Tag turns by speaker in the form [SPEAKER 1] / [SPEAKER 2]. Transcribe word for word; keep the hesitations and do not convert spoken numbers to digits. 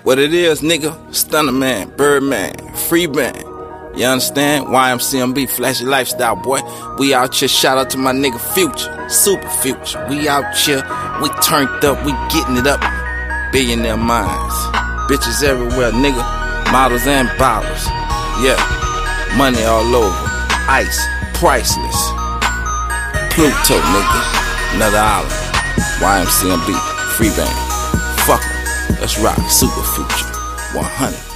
[SPEAKER 1] What it is, nigga? Stunner Man, Birdman, Free Band. You understand? Y M C M B, Flashy Lifestyle, boy. We out here, shout out to my nigga Future, Super Future. We out here, we turned up, we getting it up. Billionaire minds, bitches everywhere, nigga. Models and bottles, yeah. Money all over, ice, priceless. Pluto, nigga, another island. Y M C M B, Free Band. Fuck 'em, let's rock, Super Future, one hundred.